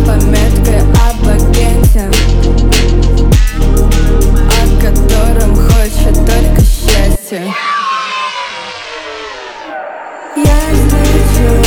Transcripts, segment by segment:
пометкой об агенте, о котором хочет только счастье. Я взлечу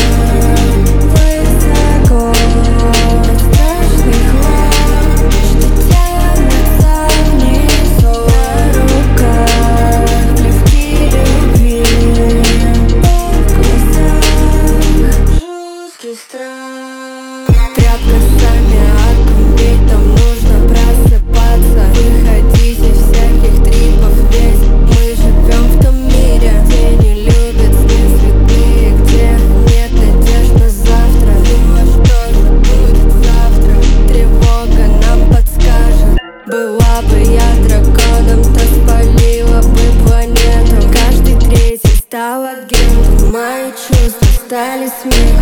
высоко, страшный хлам, что тянется внизу. На руках плевки любви, в глазах жуткий страх. Тряпка с аммиаком, ведь нам нужно просыпаться. Выходить из всяких трипов здесь. Мы живем в том мире, где не любят сны святые, где нет надежд на завтра. Ну а что же будет завтра? Тревога нам подскажет. Была бы я драконом, то спалила бы планету. Каждый третий стал агентом, мои чувства стали смехом.